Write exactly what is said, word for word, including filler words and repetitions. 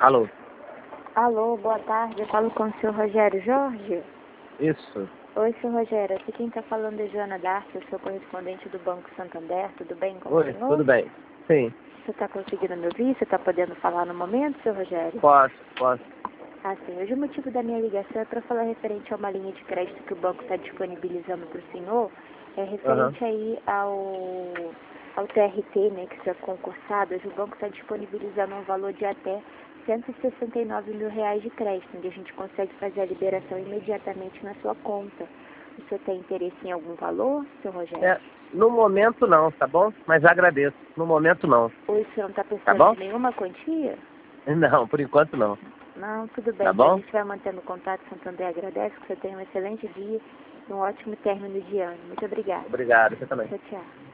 Alô? Alô, boa tarde. Eu falo com o senhor Rogério Jorge? Isso. Oi, senhor Rogério. Aqui quem está falando é Joana Darcy, eu sou correspondente do Banco Santander. Tudo bem com o Oi, senhor? tudo bem. Sim. Você está conseguindo me ouvir? Você está podendo falar no momento, senhor Rogério? Posso, posso. Ah, sim. Hoje o motivo da minha ligação é para falar referente a uma linha de crédito que o banco está disponibilizando para o senhor. É referente Aham. aí ao, ao T R T, né, que foi concursado. Hoje o banco está disponibilizando um valor de até cento e sessenta e nove mil reais de crédito, onde a gente consegue fazer a liberação imediatamente na sua conta. O senhor tem interesse em algum valor, seu Rogério? É, no momento não, tá bom? Mas agradeço. No momento não. Ou o senhor não está Tá pensando bom? em nenhuma quantia? Não, por enquanto não. Não, tudo bem. Tá Então a bom? gente vai mantendo contato. Santander agradece, que você tenha um excelente dia e um ótimo término de ano. Muito obrigada. Obrigado, você também. Tchau, tchau.